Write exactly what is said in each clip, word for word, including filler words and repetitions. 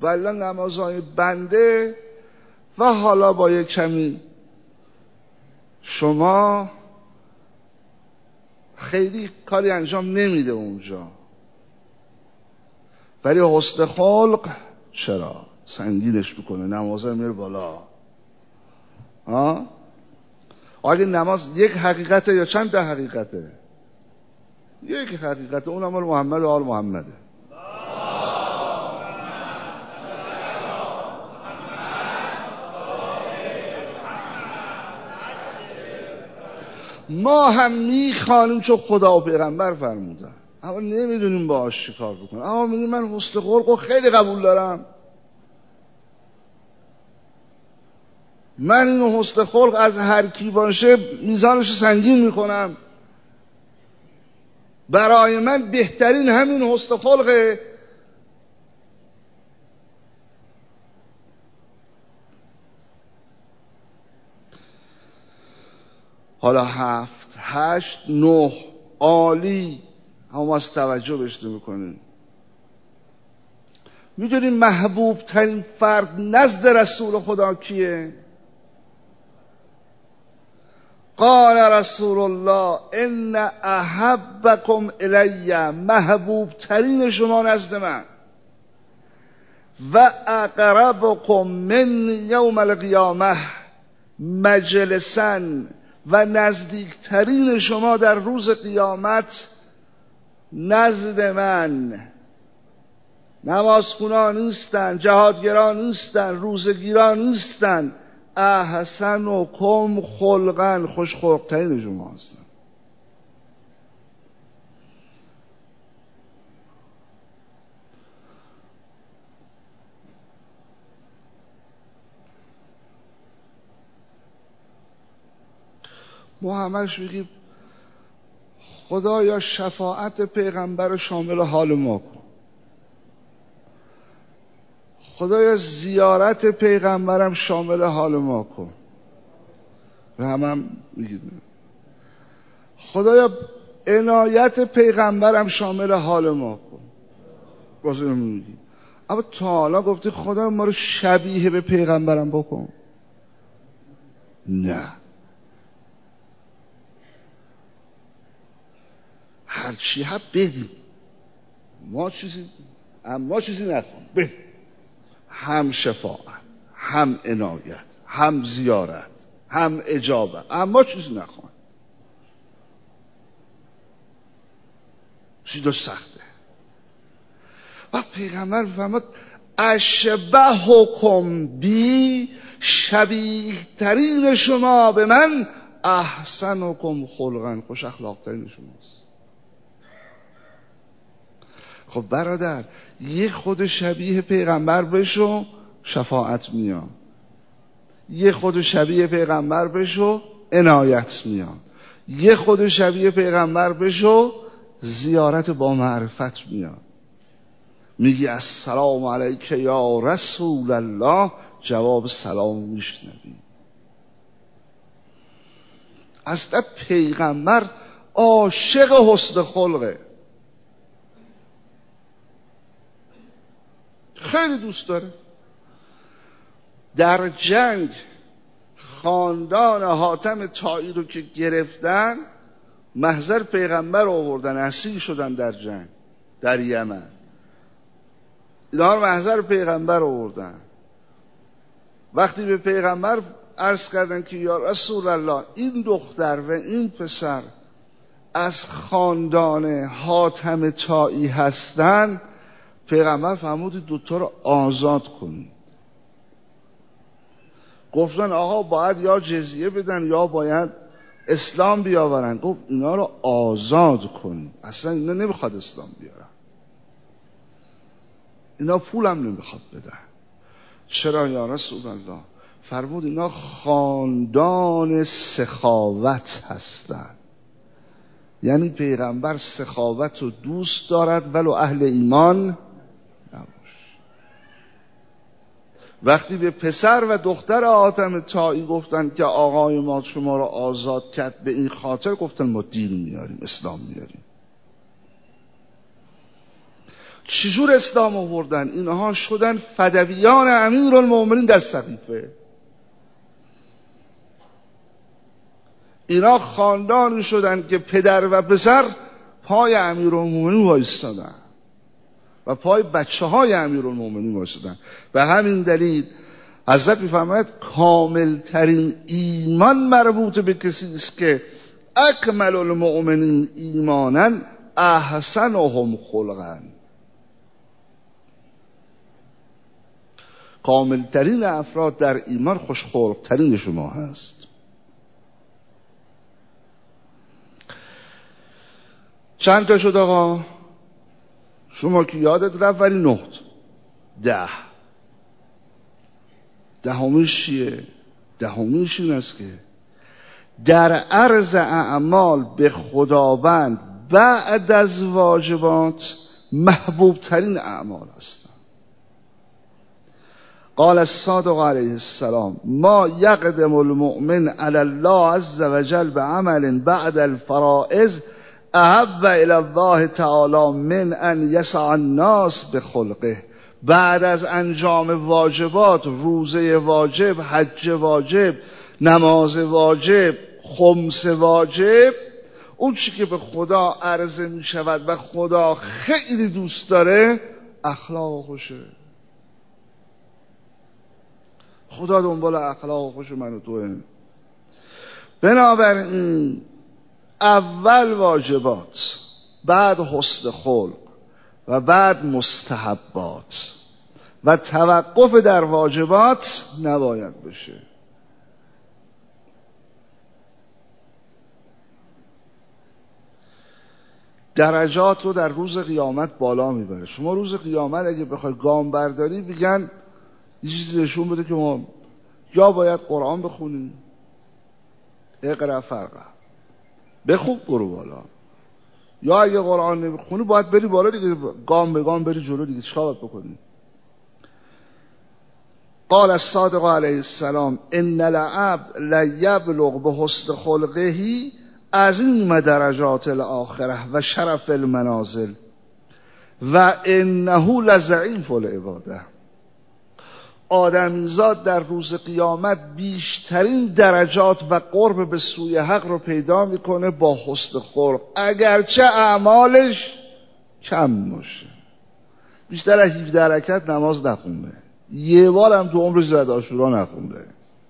ولی نمازهای بنده و حالا با یک کمی شما خیلی کاری انجام نمیده اونجا، ولی حسن خلق چرا سنگینش میکنه، نمازه میره بالا. ها اگه نماز یک حقیقته یا چند تا حقیقته؟ یک حقیقته، اون هم محمد و آل محمده. ما هم میخوانیم چون خدا و پیغمبر فرمودن، اما نمیدونیم باهاش چی کار بکنیم. اما میگیم من حسن خلق خیلی قبول دارم، من اینو حسن خلق از هر کی باشه میزانش سنگین میکنم، برای من بهترین همین حسن خلقه. حالا هفت هشت نه عالی، اما از توجه بهش نمی‌کنیم. میدونیم محبوب ترین فرد نزد رسول خدا کیه؟ قال رسول الله ان احبکم الی، محبوب ترین شما نزد من، و اقربکم من یوم القیامه مجلسا، و نزدیکترین شما در روز قیامت نزد من. نمازخونا نیستن، جهادگران نیستن، روزگیران نیستن، احسنکم خلقا، خوش خلقترین شما هستن. ما همش میگیم خدایا شفاعت پیغمبر شامل حال ما کن، خدایا زیارت پیغمبرم شامل حال ما کن، و هم هم میگید خدایا عنایت پیغمبرم شامل حال ما کن، باز اینو میگید. اما تا حالا گفتی خدا ما رو شبیه به پیغمبرم بکن؟ نه، هرچی هم بدیم، ما چیزی اما چیزی نکن، بدیم، هم شفاعت، هم عنایت، هم زیارت، هم اجابت، اما چیزی نکن. چیزی سخته. و پیغمبر فرمود اشبهکم بی، شبیه ترین شما به من احسنکم خلقا، خوش اخلاق ترین شماست. خب برادر، یه خود شبیه پیغمبر بشو شفاعت میاد، یه خود شبیه پیغمبر بشو عنایت میاد، یه خود شبیه پیغمبر بشو زیارت با معرفت میاد. میگی السلام علیک یا رسول الله، جواب سلام میشنوی. اصلا پیغمبر عاشق حسن خلقه، خیلی دوست داره. در جنگ خاندان حاتم طایی رو که گرفتن، محضر پیغمبر آوردن، اسیر شدن در جنگ در یمن، اینا رو محضر پیغمبر آوردن. وقتی به پیغمبر عرض کردن که یا رسول الله این دختر و این پسر از خاندان حاتم طایی هستن، پیغمبر فرمود دوتا رو آزاد کنید. گفتن آقا باید یا جزیه بدن یا باید اسلام بیاورن. گفت اینا رو آزاد کنید، اصلا اینا نمیخواد اسلام بیارن، اینا پولم نمیخواد بدن. چرا یا رسول الله؟ فرمود اینا خاندان سخاوت هستن، یعنی پیغمبر سخاوت رو دوست دارد ولو اهل ایمان نباش. وقتی به پسر و دختر حاتم طایی گفتن که آقای ما شما رو آزاد کرد به این خاطر، گفتن ما دین میاریم، اسلام میاریم. چجور اسلام آوردن؟ اینها شدن فدویان امیرالمؤمنین در سقیفه. اینا خاندانی شدن که پدر و پسر پای امیرالمؤمنین وایستادن و پای بچه های امیرالمؤمنین وایستادن. به همین دلیل حضرت می‌فرماید کامل ترین ایمان مربوط به کسی است که اکمل المؤمنین ایمانا احسنهم خلقا. کامل ترین افراد در ایمان خوش خلق ترین شما هست. چند تا شد آقا؟ شما که یادت رفت ولی نه ده دهمیش چیه؟ دهمیش این است که در عرض اعمال به خداوند بعد از واجبات محبوب ترین اعمال هستند. قال الصادق علیه السلام ما یقدم المؤمن علی الله عز وجل بعمل بعد الفرائض احب الی الله تعالی من ان یسع الناس بخلقه. بعد از انجام واجبات، روزه واجب، حج واجب، نماز واجب، خمس واجب، اون چی که به خدا عرضه می شود و خدا خیلی دوست داره اخلاق خوشه. خدا دنبال اخلاق خوش من و توه. بنابراین اول واجبات، بعد حسن خلق و بعد مستحبات و توقف در واجبات نباید بشه. درجات رو در روز قیامت بالا میبره. شما روز قیامت اگه بخوای گام برداری میگن یه چیزی نشون بده که ما یا باید قرآن بخونیم، اقرا فرقه بخون برو بالا، یا اگه قرآن نمیخونی باید بری بالا دیگه، گام به گام بری جلو دیگه. چیکار باید بکنی؟ قال الصادق علیه السلام ان العبد لیبلغ به حسن خلقه عظیم درجات الاخره و شرف المنازل و انه لضعیف العباده. آدمیزاد در روز قیامت بیشترین درجات و قرب به سوی حق رو پیدا میکنه با حسن خلق، اگرچه اعمالش کم باشه. بیشتر از هفده رکعت نماز نخونده، یه بار هم تو عمرش زد عاشورا نخونده،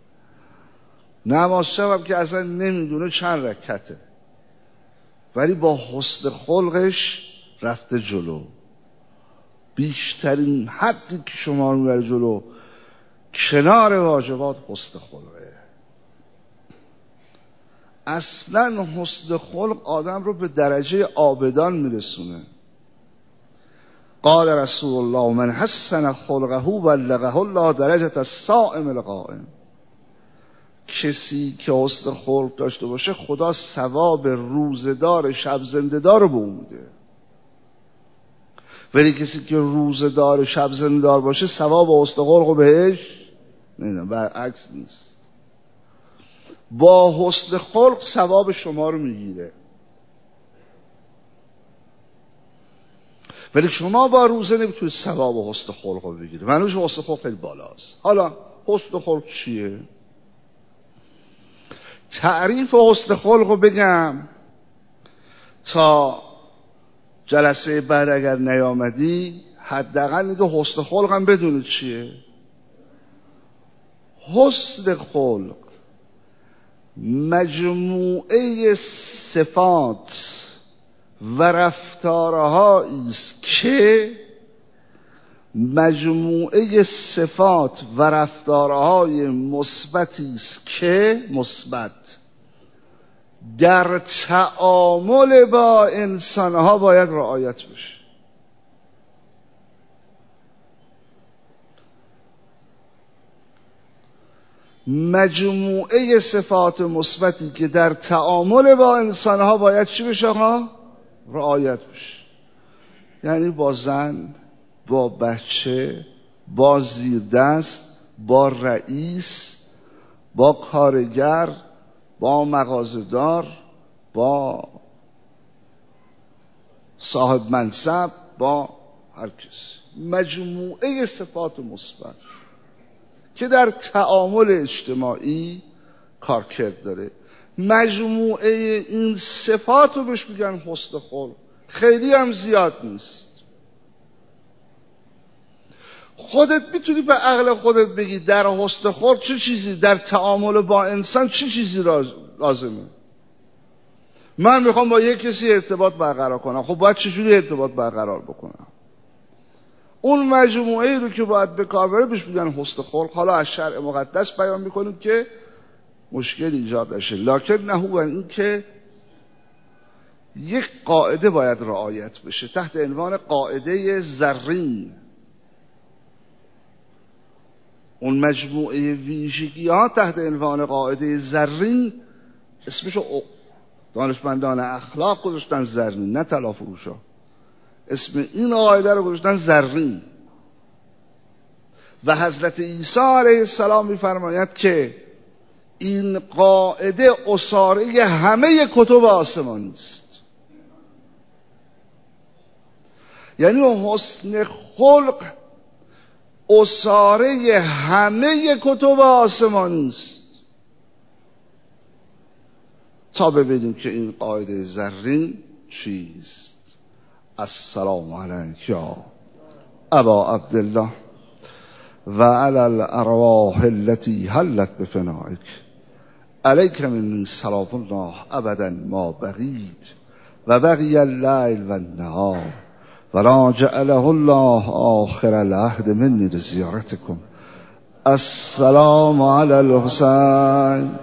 نماز شب هم که اصلا نمیدونه چند رکعته، ولی با حسن خلقش رفته جلو. بیشترین حدی که شما میبره جلو کنار واجبات حسن خلقه. اصلا حسن خلق آدم رو به درجه عابدان میرسونه. قال رسول الله من حسن خلقه بلغه الله درجه الصائم القائم. کسی که حسن خلق داشته باشه خدا ثواب روزدار شب زنده‌دار رو به اون میده، ولی کسی که روزدار شب زنده‌دار باشه ثواب حسن خلق رو بهش نه، برعکس نیست. با حسن خلق ثواب شما رو میگیره، ولی شما با روزه نمیتونید ثواب حسن خلق رو بگیرید. منوش حسن خلق خیلی بالاست. حالا حسن خلق چیه؟ تعریف حسن خلق رو بگم تا جلسه بعد اگر نیامدی حداقل میگه حسن خلق هم بدونید چیه. حسن خلق مجموعه صفات و رفتارهایی است که مجموعه صفات و رفتارهای مثبتی است که مثبت در تعامل با انسانها باید رعایت بشه. مجموعه صفات مثبتی که در تعامل با انسانها باید چی بشه آقا؟ رعایت بشه. یعنی با زن، با بچه، با زیردست، با رئیس، با کارگر، با مغازه‌دار، با صاحب منصب، با هر کسی مجموعه صفات مثبت که در تعامل اجتماعی کارکرد داره. مجموعه این صفات رو بهش میگن حسن خلق. خیلی هم زیاد نیست. خودت میتونی به عقل خودت بگی در حسن خلق چه چیزی، در تعامل با انسان چه چیزی لازمه. من میخوام با یک کسی ارتباط برقرار کنم، خب باید چجوری ارتباط برقرار بکنم؟ اون مجموعه رو که باید به کار بره بهش میگن حسن خلق. حالا از شرع مقدس بیان میکنیم که مشکل ایجاد نشه، لکن نه هو این که یک قاعده باید رعایت بشه تحت عنوان قاعده زرین. اون مجموعه ویژگی ها تحت عنوان قاعده زرین اسمشو دانشمندان اخلاق گذاشتن زرین، نه طلا فروشا. اسم این قاعده رو گذاشتن زرین. و حضرت عیسی علیه السلام میفرماید که این قاعده اساره همه کتب آسمانی است. یعنی حسن خلق اساره همه کتب آسمانی است. تا ببینیم که این قاعده زرین چیست. السلام علیک یا ابا عبدالله و علی الارواح التي حلت بفنائک علیک من سلام الله ابدا ما بقید و بقی اللیل و النهار ولا جعله الله آخر العهد منی لزیارتکم. السلام علی الحسین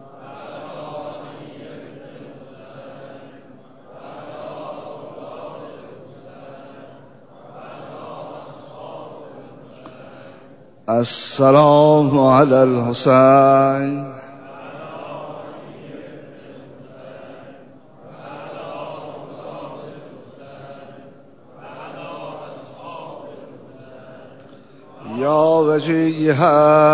السلام علی الحسین یا وجیها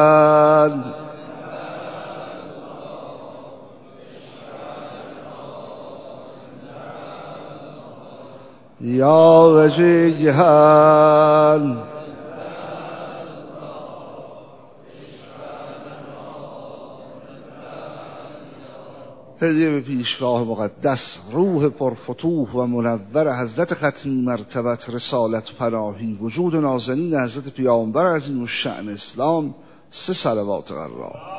یا وجیها هدیه به پیشگاه مقدس روح پرفتوح و منور حضرت ختمی مرتبت رسالت پناهی وجود نازنین حضرت پیامبر عظیم الشأن اسلام. سه صلوات الله.